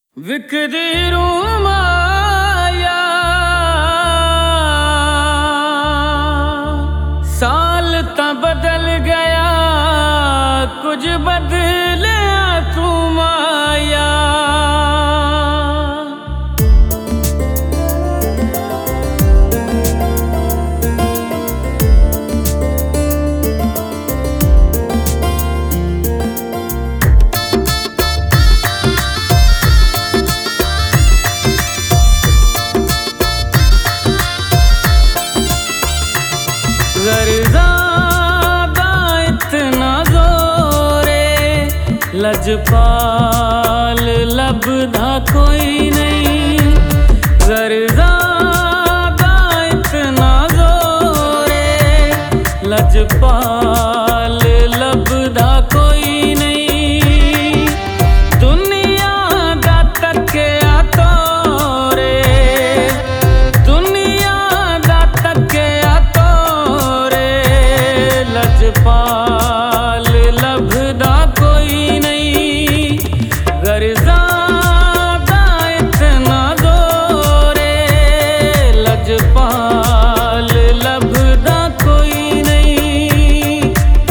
विकदी रूमाया साल ता बदल गया, कुछ बदलिया तू माया। ज़्यादा इतना ज़ोरे लजपाल लबदा कोई नहीं। ज़्यादा इतना ज़ोरे लजपाल लबदा कोई नहीं। दुनिया दा तकिया तोरे, दुनिया दा तकिया लजपाल लभदा कोई नहीं। ज़्यादा इतना ज़ोरे लजपाल लभदा कोई नहीं।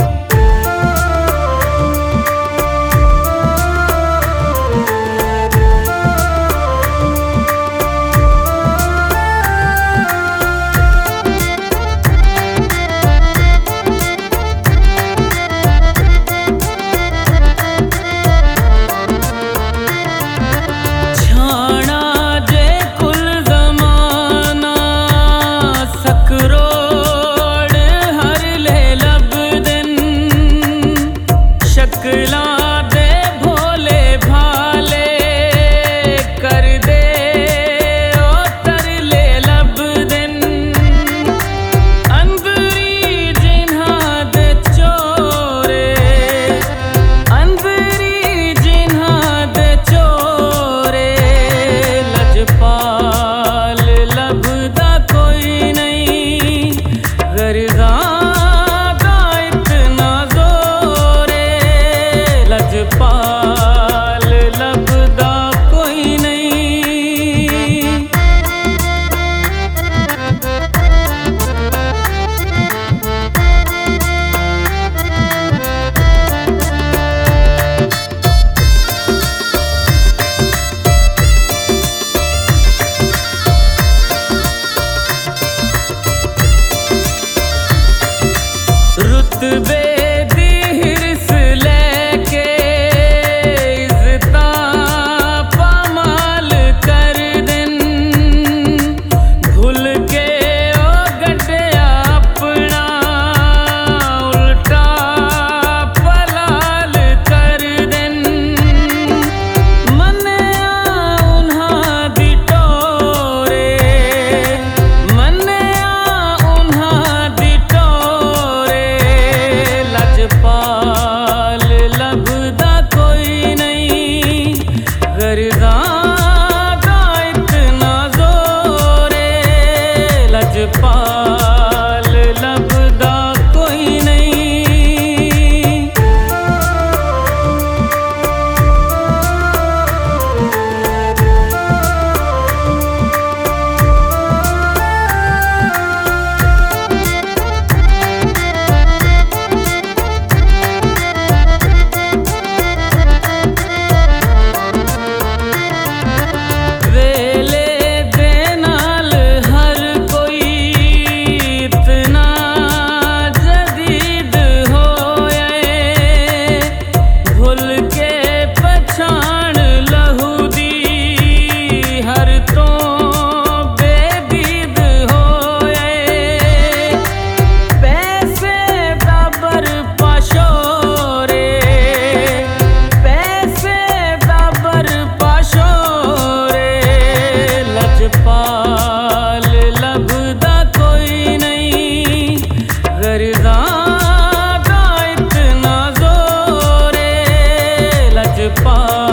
लजपाल लभदा कोई नहीं। रुतबे ज़्यादा इतना ज़ोरे लजपाल लभदा कोई नहीं। लजपाल लभदा कोई नहीं। ज़्यादा इतना ज़ोरे लजपाल